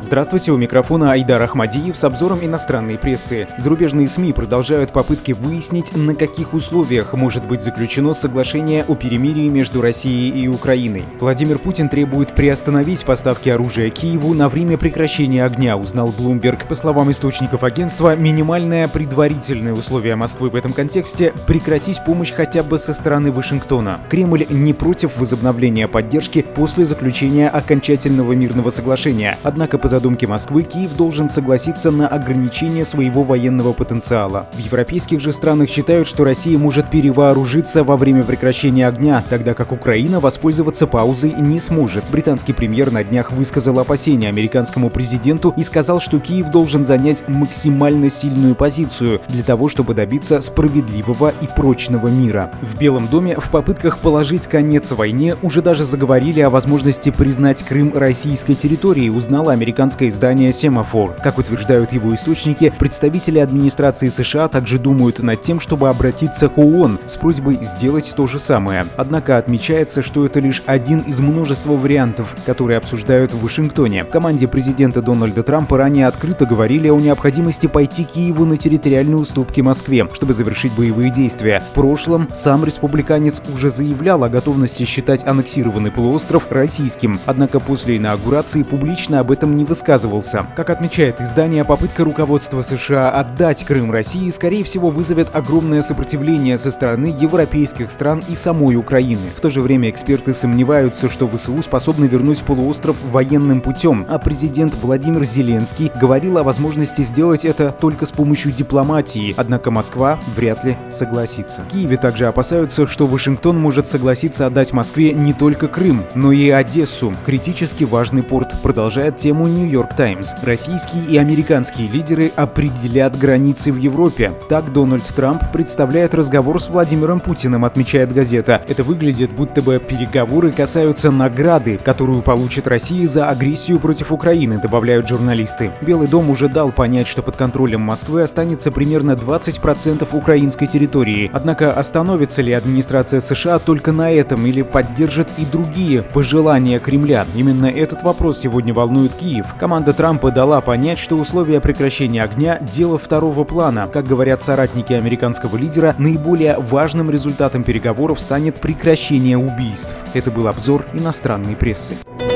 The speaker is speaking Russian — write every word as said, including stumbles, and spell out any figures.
Здравствуйте, у микрофона Айдар Ахмадиев с обзором иностранной прессы. Зарубежные СМИ продолжают попытки выяснить, на каких условиях может быть заключено соглашение о перемирии между Россией и Украиной. Владимир Путин требует приостановить поставки оружия Киеву на время прекращения огня, узнал Bloomberg. По словам источников агентства, минимальное предварительное условие Москвы в этом контексте — прекратить помощь хотя бы со стороны Вашингтона. Кремль не против возобновления поддержки после заключения окончательного мирного соглашения. Однако, по задумке Москвы, Киев должен согласиться на ограничение своего военного потенциала. В европейских же странах считают, что Россия может перевооружиться во время прекращения огня, тогда как Украина воспользоваться паузой не сможет. Британский премьер на днях высказал опасения американскому президенту и сказал, что Киев должен занять максимально сильную позицию для того, чтобы добиться справедливого и прочного мира. В Белом доме в попытках положить конец войне уже даже заговорили о возможности признать Крым российской территорией, узнало американское издание Semafor. Как утверждают его источники, представители администрации США также думают над тем, чтобы обратиться к ООН с просьбой сделать то же самое. Однако отмечается, что это лишь один из множества вариантов, которые обсуждают в Вашингтоне. В команде президента Дональда Трампа ранее открыто говорили о необходимости пойти Киеву на территориальные уступки Москве, чтобы завершить боевые действия. В прошлом сам республиканец уже заявлял о готовности считать аннексированный полуостров российским, однако после инаугурации публично об этом не высказывался. Как отмечает издание, попытка руководства США отдать Крым России, скорее всего, вызовет огромное сопротивление со стороны европейских стран и самой Украины. В то же время эксперты сомневаются, что ВСУ способны вернуть полуостров военным путем, а президент Владимир Зеленский говорил о возможности сделать это только с помощью дипломатии, однако Москва вряд ли согласится. В Киеве также опасаются, что Вашингтон может согласиться отдать Москве не только Крым, но и Одессу, критически важный порт, продолжает тему Нью-Йорк Таймс. Российские и американские лидеры определят границы в Европе. Так Дональд Трамп представляет разговор с Владимиром Путиным, отмечает газета. Это выглядит, будто бы переговоры касаются награды, которую получит Россия за агрессию против Украины, добавляют журналисты. Белый дом уже дал понять, что под контролем Москвы останется примерно двадцать процентов украинской территории. Однако остановится ли администрация США только на этом или поддержит и другие пожелания Кремля? Именно этот вопрос сегодня волнует Киев. Команда Трампа дала понять, что условия прекращения огня – дело второго плана. Как говорят соратники американского лидера, наиболее важным результатом переговоров станет прекращение убийств. Это был обзор иностранной прессы.